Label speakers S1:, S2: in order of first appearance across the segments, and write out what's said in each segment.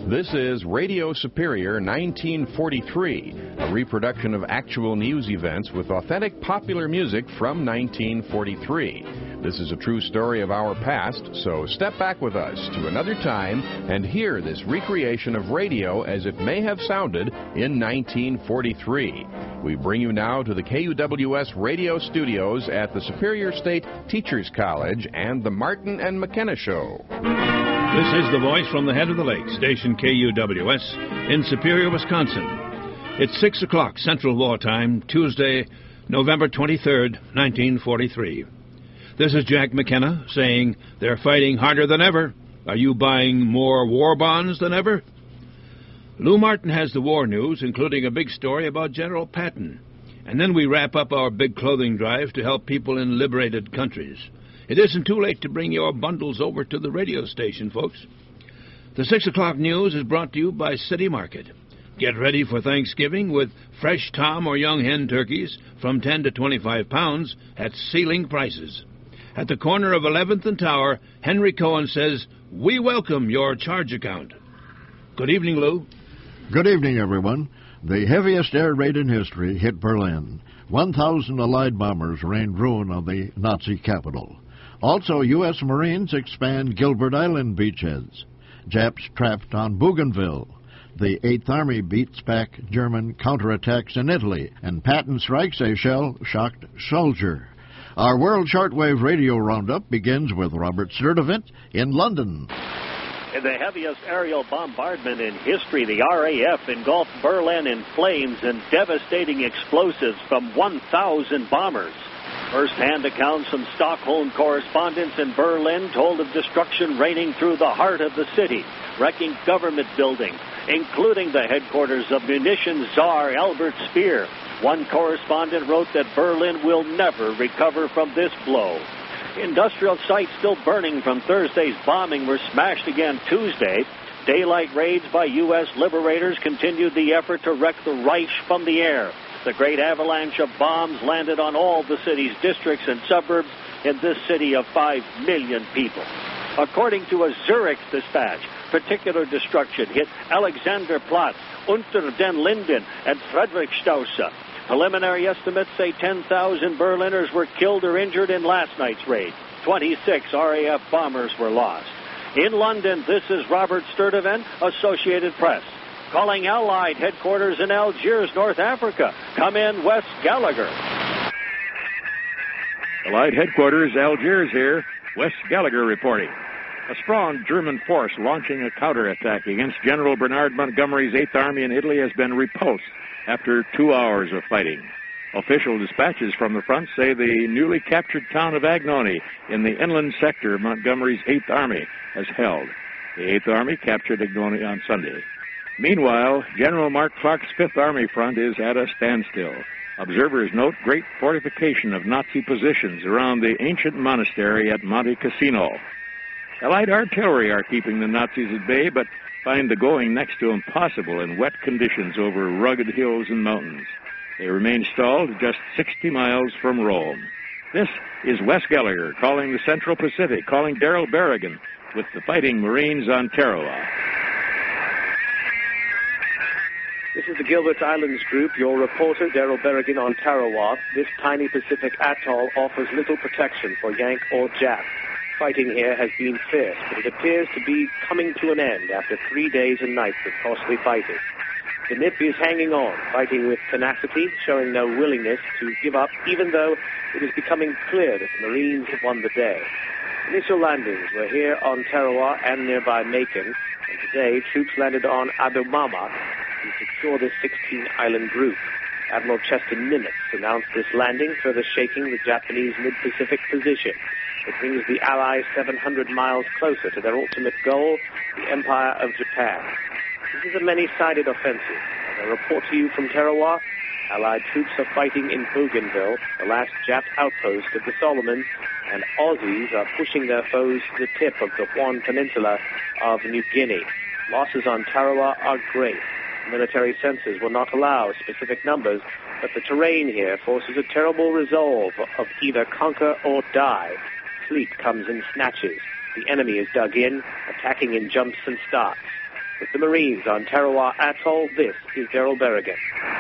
S1: This is Radio Superior 1943, a reproduction of actual news events with authentic popular music from 1943. This is a true story of our past, so step back with us to another time and hear this recreation of radio as it may have sounded in 1943. We bring you now to the KUWS radio studios at the Superior State Teachers College and the Martin and McKenna Show.
S2: This is the voice from the head of the lake, station KUWS, in Superior, Wisconsin. It's 6 o'clock Central Wartime, Tuesday, November 23rd, 1943. This is Jack McKenna saying they're fighting harder than ever. Are you buying more war bonds than ever? Lou Martin has the war news, including a big story about General Patton. And then we wrap up our big clothing drive to help people in liberated countries. It isn't too late to bring your bundles over to the radio station, folks. The 6 o'clock news is brought to you by City Market. Get ready for Thanksgiving with fresh tom or young hen turkeys from 10 to 25 pounds at ceiling prices. At the corner of 11th and Tower, Henry Cohen says, "We welcome your charge account." Good evening, Lou.
S3: Good evening, everyone. The heaviest air raid in history hit Berlin. 1,000 Allied bombers rained ruin on the Nazi capital. Also, U.S. Marines expand Gilbert Island beachheads. Japs trapped on Bougainville. The 8th Army beats back German counterattacks in Italy. And Patton strikes a shell-shocked soldier. Our World Shortwave Radio Roundup begins with Robert Sturtevant in London.
S4: In the heaviest aerial bombardment in history, the RAF engulfed Berlin in flames and devastating explosives from 1,000 bombers. First-hand accounts from Stockholm correspondents in Berlin told of destruction raining through the heart of the city, wrecking government buildings, including the headquarters of munitions czar Albert Speer. One correspondent wrote that Berlin will never recover from this blow. Industrial sites still burning from Thursday's bombing were smashed again Tuesday. Daylight raids by U.S. liberators continued the effort to wreck the Reich from the air. The great avalanche of bombs landed on all the city's districts and suburbs in this city of 5 million people. According to a Zurich dispatch, particular destruction hit Alexanderplatz, Unter den Linden, and Friedrichstraße. Preliminary estimates say 10,000 Berliners were killed or injured in last night's raid. 26 RAF bombers were lost. In London, this is Robert Sturtevant, Associated Press. Calling Allied headquarters in Algiers, North Africa. Come in, Wes Gallagher.
S5: Allied headquarters, Algiers here. Wes Gallagher reporting. A strong German force launching a counterattack against General Bernard Montgomery's 8th Army in Italy has been repulsed after 2 hours of fighting. Official dispatches from the front say the newly captured town of Agnone in the inland sector of Montgomery's 8th Army has held. The 8th Army captured Agnone on Sunday. Meanwhile, General Mark Clark's 5th Army front is at a standstill. Observers note great fortification of Nazi positions around the ancient monastery at Monte Cassino. Allied artillery are keeping the Nazis at bay, but find the going next to impossible in wet conditions over rugged hills and mountains. They remain stalled just 60 miles from Rome. This is Wes Gallagher calling the Central Pacific, calling Darrell Berrigan with the Fighting Marines on Tarawa.
S6: This is the Gilbert Islands Group, your reporter, Darrell Berrigan on Tarawa. This tiny Pacific atoll offers little protection for Yank or Jap. Fighting here has been fierce, but it appears to be coming to an end after 3 days and nights of costly fighting. The NIP is hanging on, fighting with tenacity, showing no willingness to give up, even though it is becoming clear that the Marines have won the day. Initial landings were here on Tarawa and nearby Macon, and today troops landed on Adomama to secure this 16-island group. Admiral Chester Nimitz announced this landing, further shaking the Japanese mid-Pacific position. It brings the Allies 700 miles closer to their ultimate goal, the Empire of Japan. This is a many-sided offensive. As I report to you from Tarawa, Allied troops are fighting in Bougainville, the last Jap outpost of the Solomons, and Aussies are pushing their foes to the tip of the Huon Peninsula of New Guinea. Losses on Tarawa are great. Military censors will not allow specific numbers, but the terrain here forces a terrible resolve of either conquer or die. Sleep comes in snatches. The enemy is dug in, attacking in jumps and starts. With the Marines on Tarawa Atoll, this is Daryl Berrigan.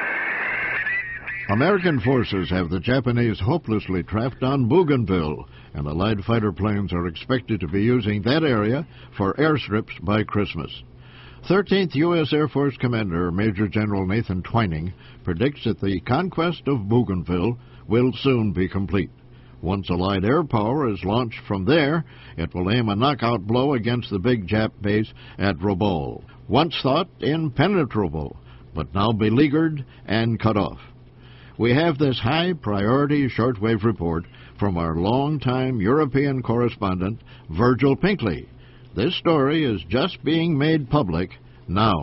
S3: American forces have the Japanese hopelessly trapped on Bougainville, and Allied fighter planes are expected to be using that area for airstrips by Christmas. 13th U.S. Air Force Commander Major General Nathan Twining predicts that the conquest of Bougainville will soon be complete. Once Allied air power is launched from there, it will aim a knockout blow against the big Jap base at Rabaul, once thought impenetrable, but now beleaguered and cut off. We have this high-priority shortwave report from our longtime European correspondent, Virgil Pinkley. This story is just being made public now.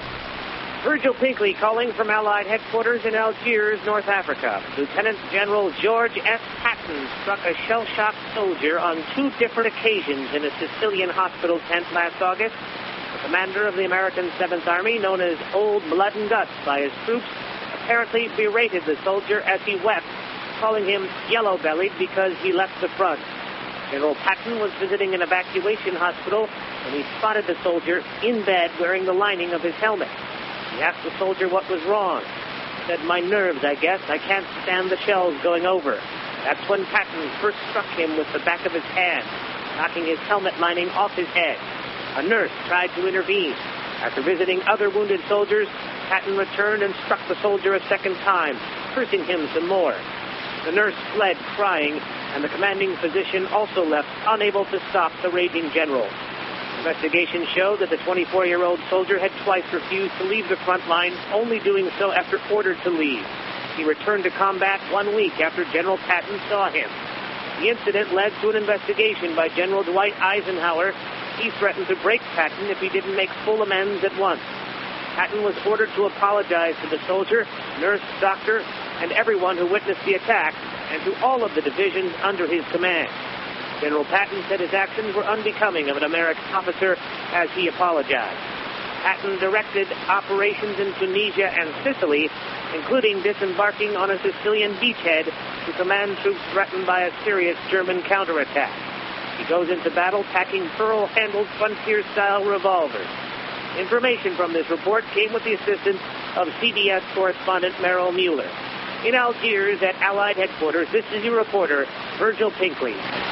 S7: Virgil Pinkley calling from Allied headquarters in Algiers, North Africa. Lieutenant General George S. Patton struck a shell-shocked soldier on 2 different occasions in a Sicilian hospital tent last August. The commander of the American 7th Army, known as Old Blood and Guts by his troops, apparently berated the soldier as he wept, calling him yellow-bellied because he left the front. General Patton was visiting an evacuation hospital when he spotted the soldier in bed wearing the lining of his helmet. He asked the soldier what was wrong. He said, "My nerves, I guess. I can't stand the shells going over." That's when Patton first struck him with the back of his hand, knocking his helmet lining off his head. A nurse tried to intervene. After visiting other wounded soldiers, Patton returned and struck the soldier a second time, cursing him some more. The nurse fled crying, and the commanding physician also left, unable to stop the raging general. Investigation showed that the 24-year-old soldier had twice refused to leave the front line, only doing so after ordered to leave. He returned to combat 1 week after General Patton saw him. The incident led to an investigation by General Dwight Eisenhower. He threatened to break Patton if he didn't make full amends at once. Patton was ordered to apologize to the soldier, nurse, doctor, and everyone who witnessed the attack, and to all of the divisions under his command. General Patton said his actions were unbecoming of an American officer as he apologized. Patton directed operations in Tunisia and Sicily, including disembarking on a Sicilian beachhead to command troops threatened by a serious German counterattack. He goes into battle packing pearl-handled frontier-style revolvers. Information from this report came with the assistance of CBS correspondent Merrill Mueller. In Algiers at Allied headquarters, this is your reporter, Virgil Pinkley.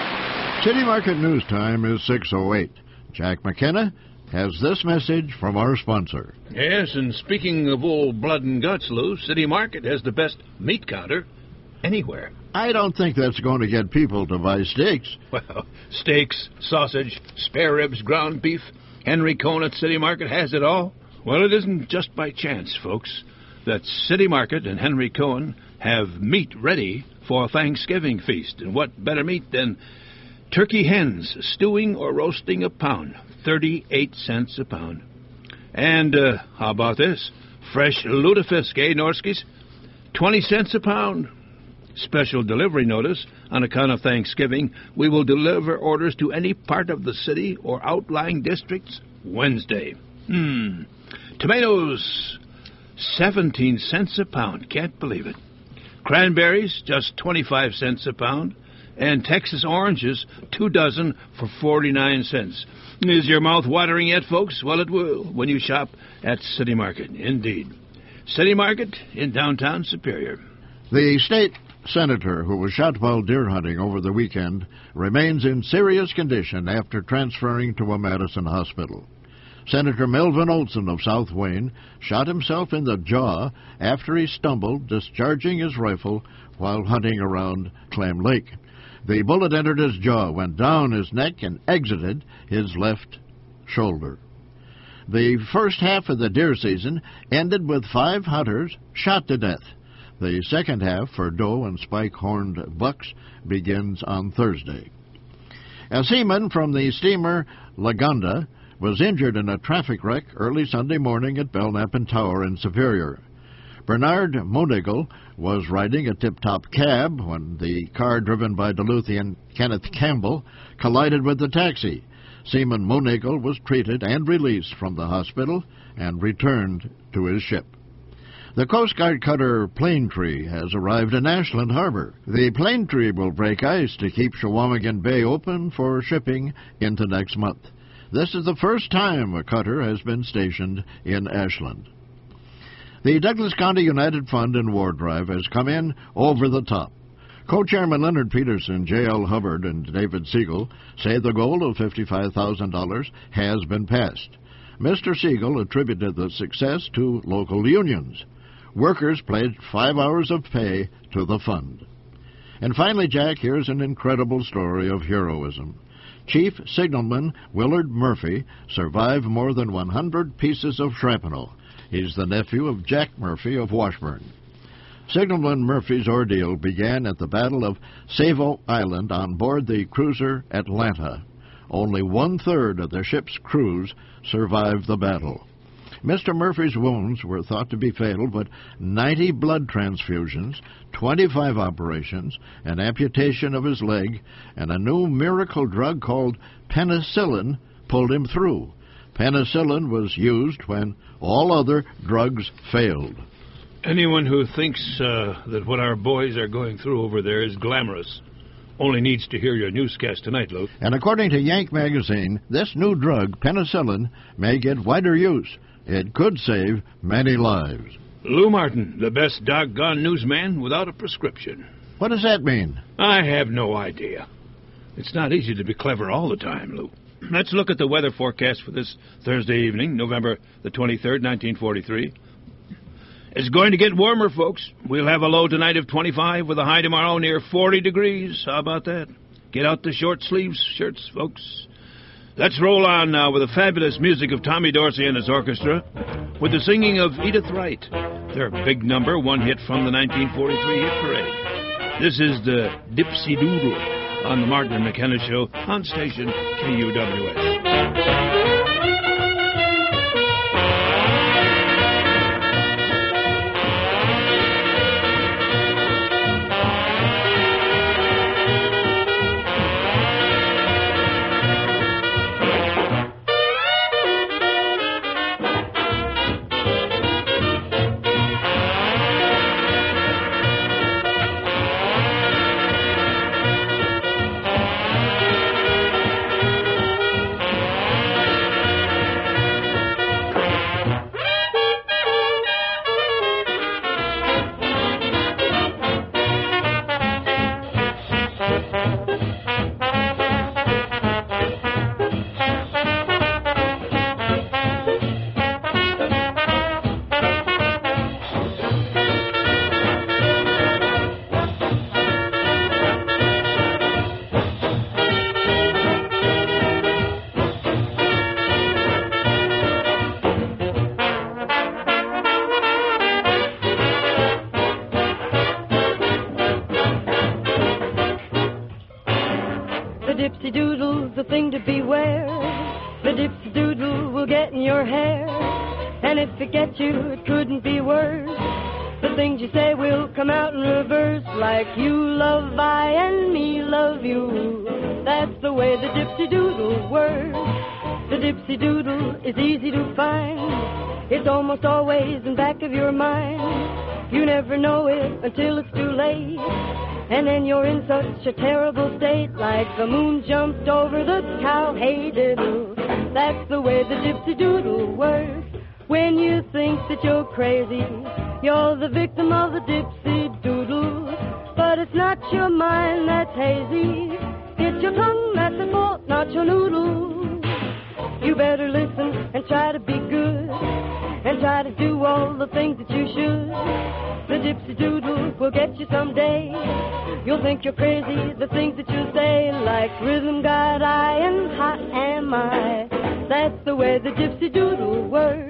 S3: City Market News Time is 6:08. Jack McKenna has this message from our sponsor.
S2: Yes, and speaking of old blood and guts, Lou, City Market has the best meat counter anywhere.
S3: I don't think that's going to get people to buy steaks.
S2: Well, steaks, sausage, spare ribs, ground beef. Henry Cohn at City Market has it all. Well, it isn't just by chance, folks, that City Market and Henry Cohn have meat ready for a Thanksgiving feast. And what better meat than turkey hens, stewing or roasting a pound, 38 cents a pound. And how about this? Fresh lutefisk, Norskis? 20 cents a pound. Special delivery notice. On account of Thanksgiving, we will deliver orders to any part of the city or outlying districts Wednesday. Tomatoes, 17 cents a pound. Can't believe it. Cranberries, just 25 cents a pound. And Texas oranges, 2 dozen for 49 cents. Is your mouth watering yet, folks? Well, it will when you shop at City Market. Indeed. City Market in downtown Superior.
S3: The state senator who was shot while deer hunting over the weekend remains in serious condition after transferring to a Madison hospital. Senator Melvin Olson of South Wayne shot himself in the jaw after he stumbled discharging his rifle while hunting around Clam Lake. The bullet entered his jaw, went down his neck, and exited his left shoulder. The first half of the deer season ended with 5 hunters shot to death. The second half for doe and spike-horned bucks begins on Thursday. A seaman from the steamer Lagonda was injured in a traffic wreck early Sunday morning at Belknap Tower in Superior. Bernard Monagle was riding a tip-top cab when the car driven by Duluthian Kenneth Campbell collided with the taxi. Seaman Monagle was treated and released from the hospital and returned to his ship. The Coast Guard cutter Plaintree has arrived in Ashland Harbor. The Plaintree will break ice to keep Chequamegon Bay open for shipping into next month. This is the first time a cutter has been stationed in Ashland. The Douglas County United Fund and War Drive has come in over the top. Co-chairman Leonard Peterson, J.L. Hubbard, and David Siegel say the goal of $55,000 has been passed. Mr. Siegel attributed the success to local unions. Workers pledged 5 hours of pay to the fund. And finally, Jack, here's an incredible story of heroism. Chief Signalman Willard Murphy survived more than 100 pieces of shrapnel. He's the nephew of Jack Murphy of Washburn. Signalman Murphy's ordeal began at the Battle of Savo Island on board the cruiser Atlanta. Only 1/3 of the ship's crews survived the battle. Mr. Murphy's wounds were thought to be fatal, but 90 blood transfusions, 25 operations, an amputation of his leg, and a new miracle drug called penicillin pulled him through. Penicillin was used when all other drugs failed.
S2: Anyone who thinks that what our boys are going through over there is glamorous only needs to hear your newscast tonight, Luke.
S3: And according to Yank magazine, this new drug, penicillin, may get wider use. It could save many lives.
S2: Lou Martin, the best doggone newsman without a prescription.
S3: What does that mean?
S2: I have no idea. It's not easy to be clever all the time, Lou. Let's look at the weather forecast for this Thursday evening, November the 23rd, 1943. It's going to get warmer, folks. We'll have a low tonight of 25 with a high tomorrow near 40 degrees. How about that? Get out the short sleeves shirts, folks. Let's roll on now with the fabulous music of Tommy Dorsey and his orchestra, with the singing of Edith Wright, their big number, one hit from the 1943 hit parade. This is the Dipsy Doodle on the Martin and McKenna Show on station KUWS.
S8: Dipsy Doodle's the thing to beware. The Dipsy Doodle will get in your hair, and if it gets you, it couldn't be worse. The things you say will come out in reverse, like you love I and me love you. That's the way the Dipsy Doodle works. The Dipsy Doodle is easy to find. It's almost always in back of your mind. You never know it until it's too late, and then you're in such a terrible state, like the moon jumped over the cow. Hey diddle, that's the way the Dipsy Doodle works. When you think that you're crazy, you're the victim of the Dipsy Doodle. But it's not your mind that's hazy, it's your tongue that's at fault, not your noodle. You better listen and try to be good, and try to do all the things that you should. The Dipsy Doodle will get you someday. You'll think you're crazy, the things that you say, like rhythm got I and hot am I. That's the way the Dipsy Doodle works.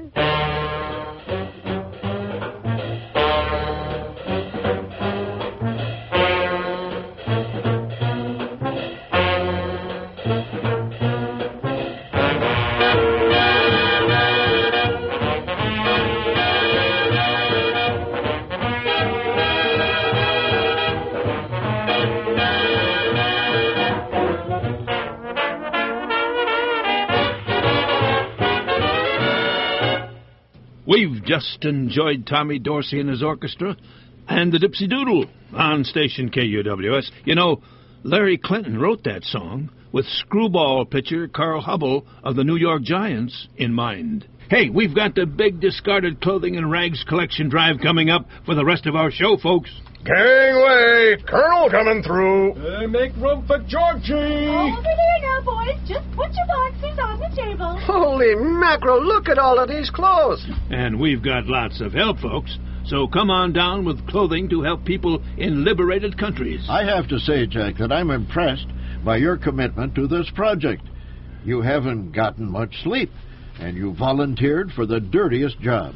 S2: We've just enjoyed Tommy Dorsey and his orchestra and the Dipsy Doodle on station KUWS. You know, Larry Clinton wrote that song with screwball pitcher Carl Hubble of the New York Giants in mind. Hey, we've got the big discarded clothing and rags collection drive coming up for the rest of our show, folks.
S9: Gangway! Colonel coming through.
S10: Make room for Georgie.
S11: Over there now, boys. Just put your boxes on the table.
S10: Holy mackerel, look at all of these clothes.
S2: And we've got lots of help, folks. So come on down with clothing to help people in liberated countries.
S3: I have to say, Jack, that I'm impressed by your commitment to this project. You haven't gotten much sleep, and you volunteered for the dirtiest job.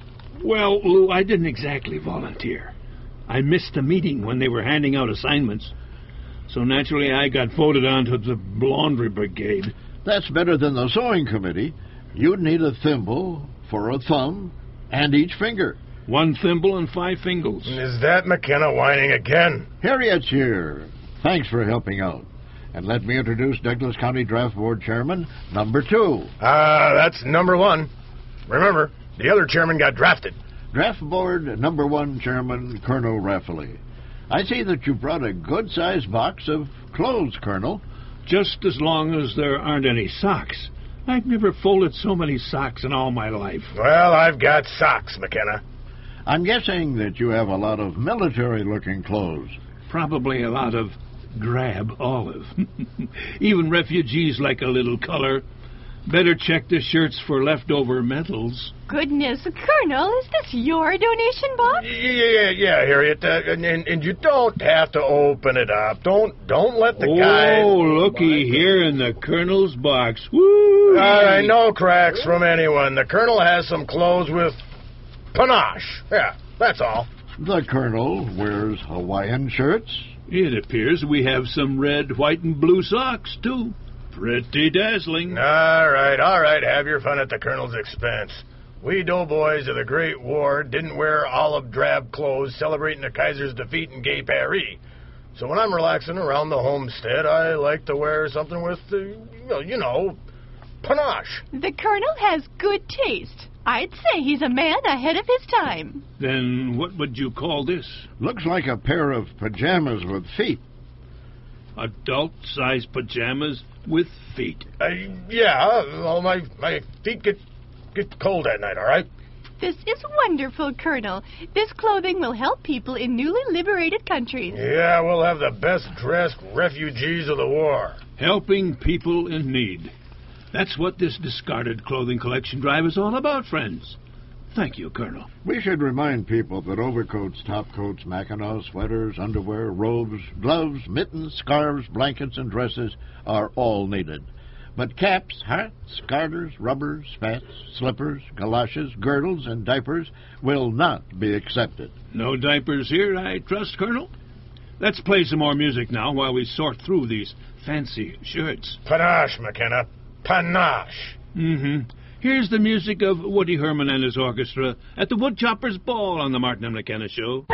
S2: Well, Lou, I didn't exactly volunteer. I missed a meeting when they were handing out assignments. So naturally, I got voted onto the laundry brigade.
S3: That's better than the sewing committee. You'd need a thimble for a thumb and each finger.
S2: 1 thimble and 5 fingers.
S9: Is that McKenna whining again?
S3: Harriet's here. Thanks for helping out. And let me introduce Douglas County Draft Board Chairman, number 2.
S9: That's number 1. Remember, the other chairman got drafted.
S3: Draft Board number 1 Chairman, Colonel Rafferty. I see that you brought a good-sized box of clothes, Colonel.
S2: Just as long as there aren't any socks. I've never folded so many socks in all my life.
S9: Well, I've got socks, McKenna.
S3: I'm guessing that you have a lot of military-looking clothes.
S2: Probably a lot of drab olive. Even refugees like a little color. Better check the shirts for leftover medals.
S11: Goodness, Colonel, is this your donation box?
S9: Yeah, Harriet. And you don't have to open it up. Don't let the guy...
S2: Oh, looky here in the Colonel's box. Woo!
S9: No cracks from anyone. The Colonel has some clothes with panache. Yeah, that's all.
S3: The Colonel wears Hawaiian shirts.
S2: It appears we have some red, white, and blue socks, too. Pretty dazzling.
S9: All right. Have your fun at the Colonel's expense. We doughboys of the Great War didn't wear olive drab clothes celebrating the Kaiser's defeat in Gay Paris. So when I'm relaxing around the homestead, I like to wear something with, panache.
S11: The Colonel has good taste. I'd say he's a man ahead of his time.
S2: Then what would you call this?
S3: Looks like a pair of pajamas with feet.
S2: Adult-sized pajamas with feet.
S9: Well, my feet get cold at night, all right?
S11: This is wonderful, Colonel. This clothing will help people in newly liberated countries.
S9: Yeah, we'll have the best-dressed refugees of the war.
S2: Helping people in need. That's what this discarded clothing collection drive is all about, friends. Thank you, Colonel.
S3: We should remind people that overcoats, topcoats, mackinaws, sweaters, underwear, robes, gloves, mittens, scarves, blankets, and dresses are all needed. But caps, hats, garters, rubbers, spats, slippers, galoshes, girdles, and diapers will not be accepted.
S2: No diapers here, I trust, Colonel? Let's play some more music now while we sort through these fancy shirts.
S9: Panache, McKenna. Panache.
S2: Mm-hmm. Here's the music of Woody Herman and his orchestra at the Woodchopper's Ball on the Martin and McKenna Show.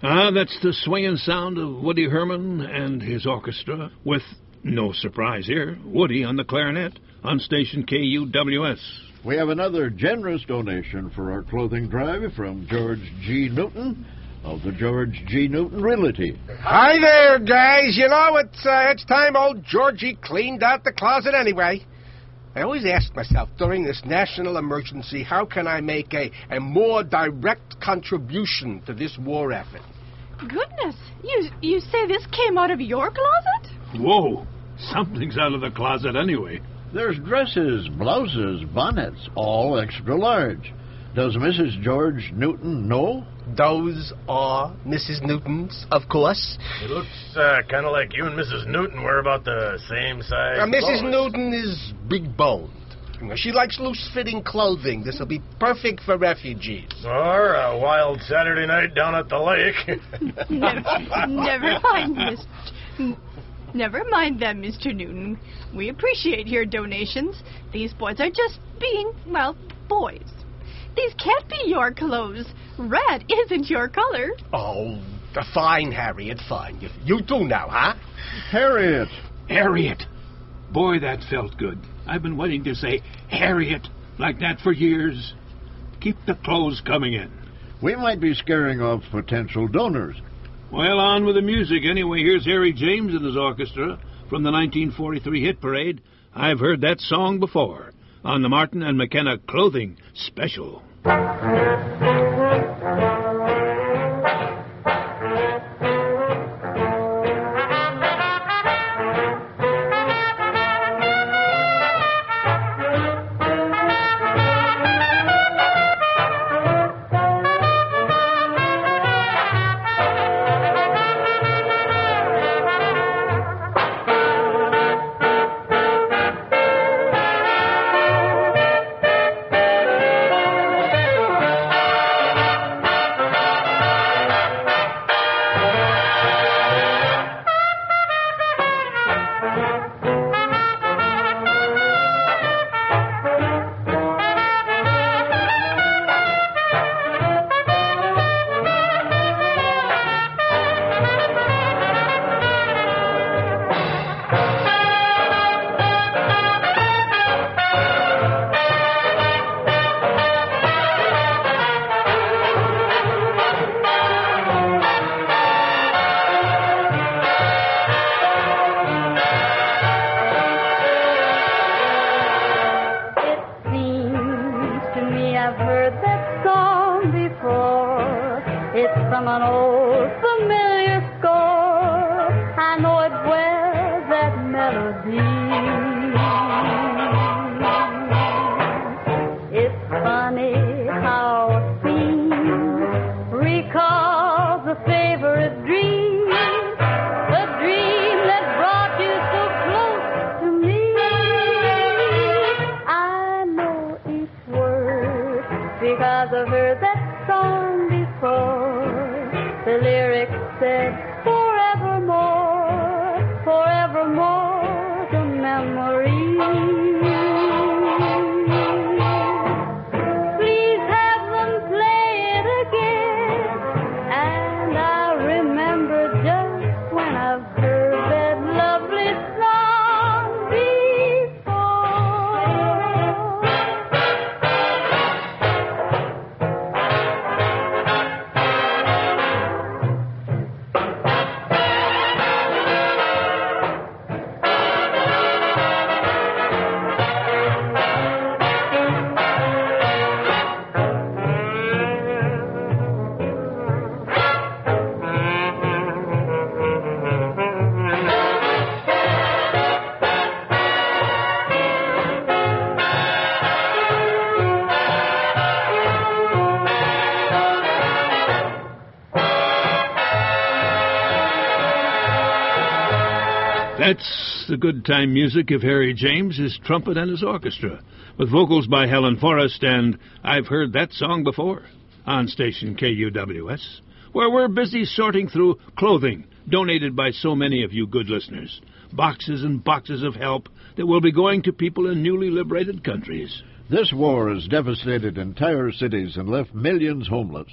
S2: That's the swinging sound of Woody Herman and his orchestra, with, no surprise here, Woody on the clarinet on station KUWS.
S3: We have another generous donation for our clothing drive from George G. Newton of the George G. Newton Realty.
S12: Hi there, guys. You know, it's time old Georgie cleaned out the closet anyway. I always ask myself during this national emergency, how can I make a more direct contribution to this war effort?
S11: Goodness, you say this came out of your closet?
S2: Whoa, something's out of the closet anyway.
S3: There's dresses, blouses, bonnets, all extra large. Does Mrs. George Newton know?
S12: Those are Mrs. Newton's, of course.
S9: It looks kind of like you and Mrs. Newton were about the same size.
S12: Mrs. Newton is big-boned. She likes loose-fitting clothing. This will be perfect for refugees.
S9: Or a wild Saturday night down at the lake.
S11: Never mind them, Mr. Newton. We appreciate your donations. These boys are just being, well, boys. These can't be your clothes. Red isn't your color.
S12: Oh, fine, Harriet, fine. You do now, huh?
S3: Harriet.
S2: Harriet. Boy, that felt good. I've been waiting to say Harriet like that for years. Keep the clothes coming in.
S3: We might be scaring off potential donors.
S2: Well, on with the music. Anyway, here's Harry James and his orchestra from the 1943 hit parade, I've Heard That Song Before, on the Martin and McKenna Clothing Special. That's the good time music of Harry James, his trumpet and his orchestra, with vocals by Helen Forrest and I've Heard That Song Before, on station KUWS, where we're busy sorting through clothing donated by so many of you good listeners, boxes and boxes of help that will be going to people in newly liberated countries.
S3: This war has devastated entire cities and left millions homeless.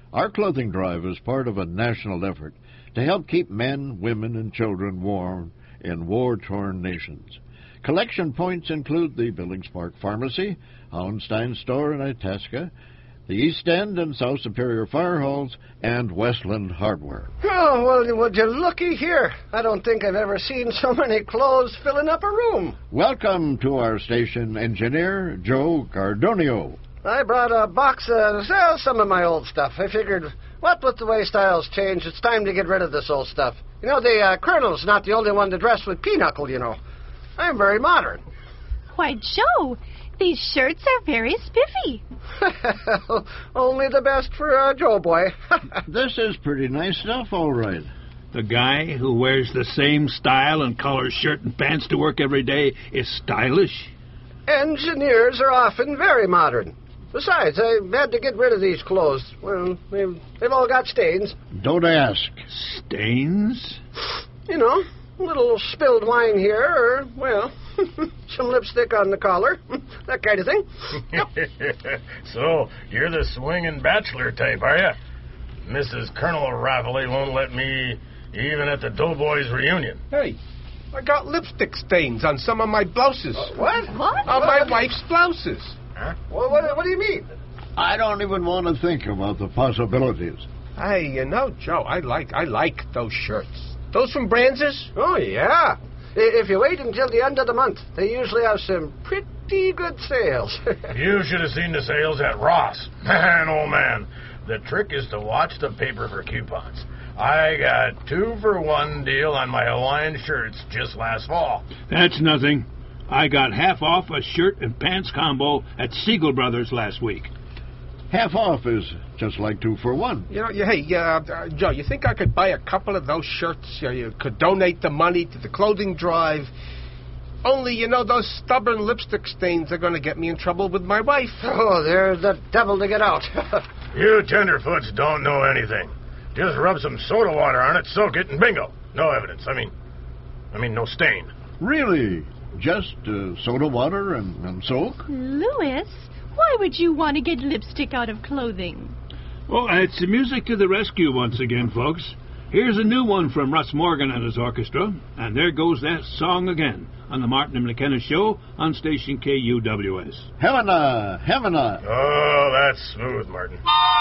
S3: Our clothing drive is part of a national effort to help keep men, women, and children warm in war-torn nations. Collection points include the Billings Park Pharmacy, Houndstein Store in Itasca, the East End and South Superior Fire Halls, and Westland Hardware.
S10: Oh, well, would you looky here. I don't think I've ever seen so many clothes filling up a room.
S3: Welcome to our station engineer, Joe Gardonio.
S10: I brought a box to sell some of my old stuff. I figured, what with the way styles change, it's time to get rid of this old stuff. You know, the Colonel's not the only one to dress with pinochle, you know. I'm very modern.
S11: Why, Joe, these shirts are very spiffy.
S10: Only the best for Joe boy.
S3: This is pretty nice stuff, all right.
S2: The guy who wears the same style and color shirt and pants to work every day is stylish.
S10: Engineers are often very modern. Besides, I had to get rid of these clothes. Well, they've all got stains.
S3: Don't ask.
S2: Stains?
S10: You know, a little spilled wine here, or, well, some lipstick on the collar, that kind of thing.
S9: So, you're the swinging bachelor type, are you? Mrs. Colonel Rafferty won't let me even at the Doughboys reunion.
S12: Hey, I got lipstick stains on some of my blouses.
S10: What?
S12: On my wife's blouses.
S9: Huh?
S10: Well, what do you mean?
S3: I don't even want to think about the possibilities.
S12: Hey, you know, Joe, I like those shirts. Those from Branz's?
S10: Oh, yeah. If you wait until the end of the month, they usually have some pretty good sales.
S9: You should have seen the sales at Ross. Man, oh man. The trick is to watch the paper for coupons. I got 2-for-1 deal on my Hawaiian shirts just last fall.
S2: That's nothing. I got half off a shirt and pants combo at Siegel Brothers last week.
S3: Half off is just like 2-for-1.
S12: You know, hey, Joe, you think I could buy a couple of those shirts? You could donate the money to the clothing drive. Only, you know, those stubborn lipstick stains are going to get me in trouble with my wife.
S10: Oh, there's the devil to get out.
S9: You tenderfoots don't know anything. Just rub some soda water on it, soak it, and bingo. No evidence. I mean, no stain.
S3: Really? Just soda water and soak?
S11: Louis, why would you want to get lipstick out of clothing?
S2: Oh, it's music to the rescue once again, folks. Here's a new one from Russ Morgan and his orchestra, and there goes that song again on the Martin and McKenna Show on station KUWS.
S3: Hemina.
S9: Oh, that's smooth, Martin.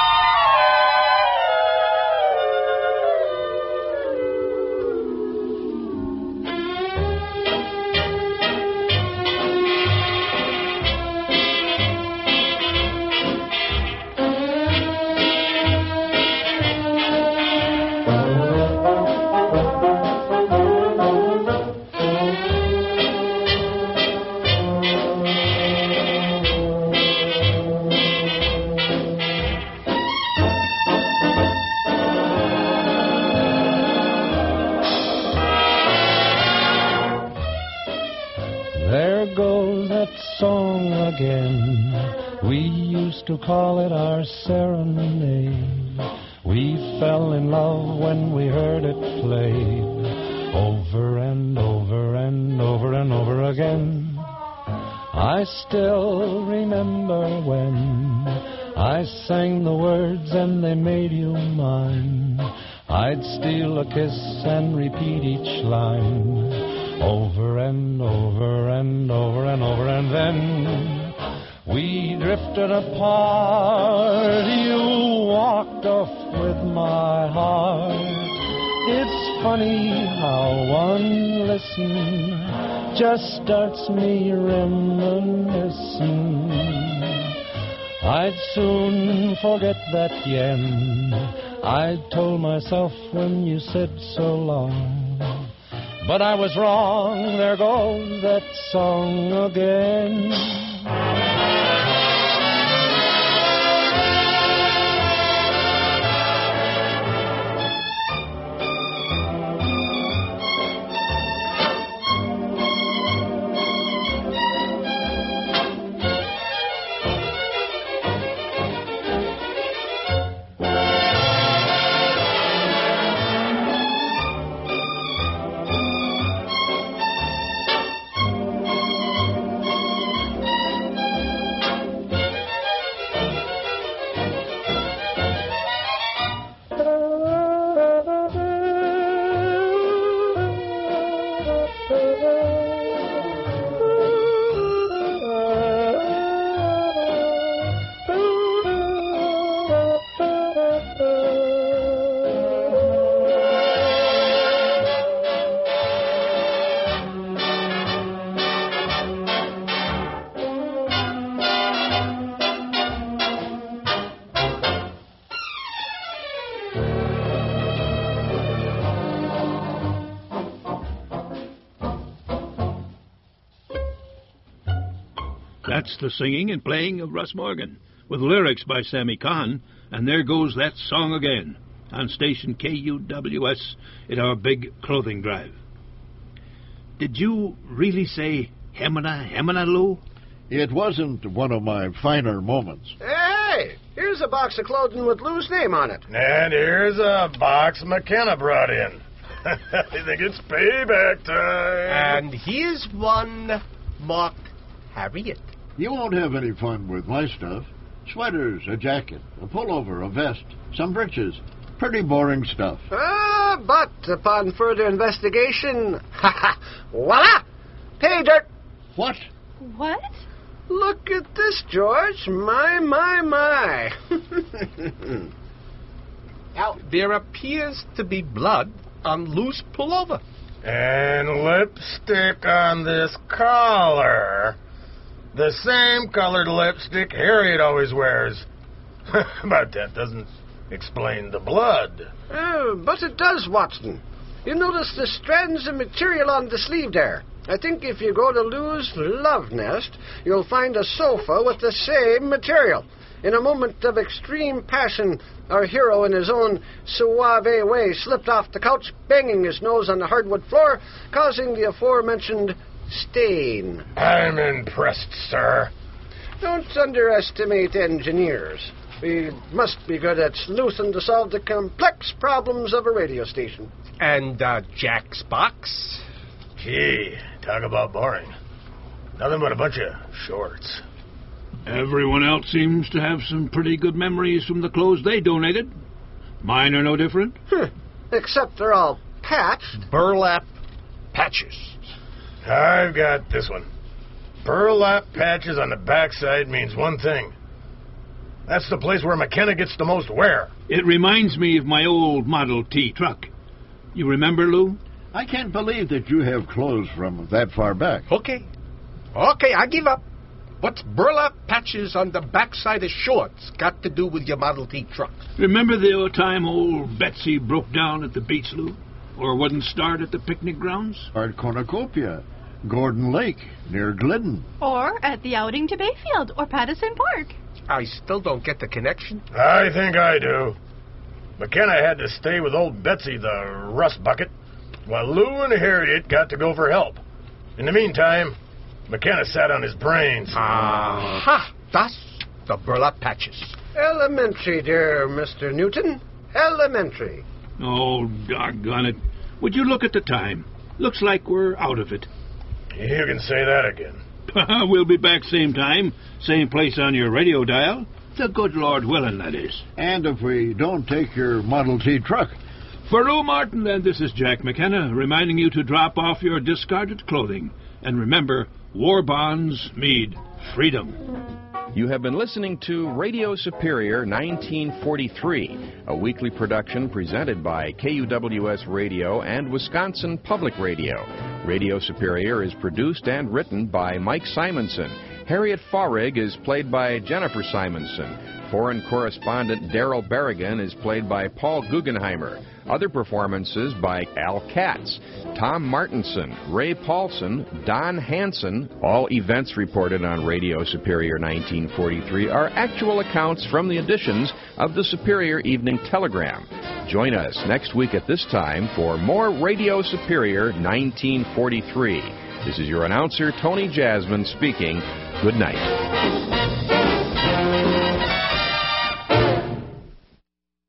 S13: There goes that song again. We used to call it our serenade. We fell in love when we heard it played over and over and over and over again. I still remember when I sang the words and they made you mine. I'd steal a kiss and repeat each line over and over and over and over, and then we drifted apart. You walked off with my heart. It's funny how one listen just starts me reminiscing. I'd soon forget that yen I told myself when you said so long. But I was wrong, there goes that song again.
S2: That's the singing and playing of Russ Morgan, with lyrics by Sammy Kahn, and there goes that song again, on station KUWS at our big clothing drive. Did you really say Hemina, Hemina, Lou?
S3: It wasn't one of my finer moments.
S10: Hey, here's a box of clothing with Lou's name on it.
S9: And here's a box McKenna brought in. I think it's payback time.
S12: And here's one marked Harriet.
S3: You won't have any fun with my stuff. Sweaters, a jacket, a pullover, a vest, some breeches. Pretty boring stuff.
S10: But upon further investigation, voila! Pay dirt!
S3: What?
S11: What?
S10: Look at this, George. My.
S12: Now, there appears to be blood on Lou's pullover.
S9: And lipstick on this collar. The same colored lipstick Harriet always wears. But that doesn't explain the blood.
S10: But it does, Watson. You notice the strands of material on the sleeve there. I think if you go to Lou's Love Nest, you'll find a sofa with the same material. In a moment of extreme passion, our hero in his own suave way slipped off the couch, banging his nose on the hardwood floor, causing the aforementioned stain.
S9: I'm impressed, sir.
S10: Don't underestimate engineers. We must be good at sleuthing to solve the complex problems of a radio station.
S12: And Jack's box?
S9: Gee, talk about boring. Nothing but a bunch of shorts.
S2: Everyone else seems to have some pretty good memories from the clothes they donated. Mine are no different.
S10: Except they're all patched.
S12: Burlap patches.
S9: I've got this one. Burlap patches on the backside means one thing. That's the place where McKenna gets the most wear.
S2: It reminds me of my old Model T truck. You remember, Lou?
S3: I can't believe that you have clothes from that far back.
S12: Okay, I give up. What's burlap patches on the backside of shorts got to do with your Model T truck?
S2: Remember the time old Betsy broke down at the beach, Lou? Or wouldn't start at the picnic grounds?
S3: Or at Cornucopia, Gordon Lake, near Glidden.
S11: Or at the outing to Bayfield or Pattison Park.
S12: I still don't get the connection.
S9: I think I do. McKenna had to stay with old Betsy, the rust bucket, while Lou and Harriet got to go for help. In the meantime, McKenna sat on his brains.
S12: That's the burlap patches.
S10: Elementary, dear Mr. Newton. Elementary.
S2: Oh, doggone it. Would you look at the time? Looks like we're out of it.
S9: You can say that again.
S2: We'll be back same time, same place on your radio dial. The good Lord willing, that is.
S3: And if we don't take your Model T truck.
S2: For Lou Martin, then, this is Jack McKenna, reminding you to drop off your discarded clothing. And remember, war bonds mean freedom.
S1: You have been listening to Radio Superior 1943, a weekly production presented by KUWS Radio and Wisconsin Public Radio. Radio Superior is produced and written by Mike Simonson. Harriet Fahrig is played by Jennifer Simonson. Foreign correspondent Daryl Berrigan is played by Paul Guggenheimer. Other performances by Al Katz, Tom Martinson, Ray Paulson, Don Hansen. All events reported on Radio Superior 1943 are actual accounts from the editions of the Superior Evening Telegram. Join us next week at this time for more Radio Superior 1943. This is your announcer, Tony Jasmine, speaking. Good night.